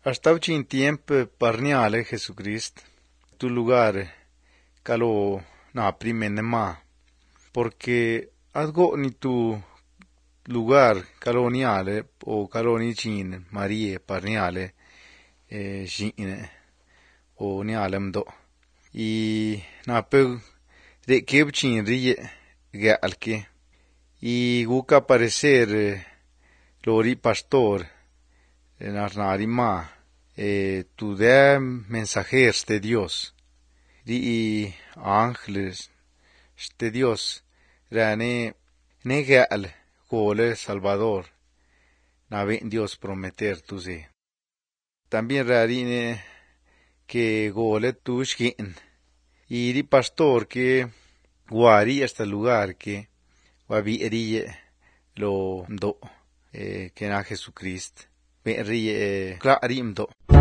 Hasta un tiempo parniale Jesucrist, tu lugar calo na primene ma, porque algo ni tu lugar caloniale o caloni chin Marie parniale gine o nialem do. I na pe de kebchin rie galke y guca aparecer lori pastor narnari ma tu de mensajeros de Dios ri ángeles de Dios rane negal gole Salvador na ven Dios prometer tu ze también rarine que gole tu shkin y ri pastor que guari hasta lugar que wabi rie lo do que na Jesucrist ven rie clarim do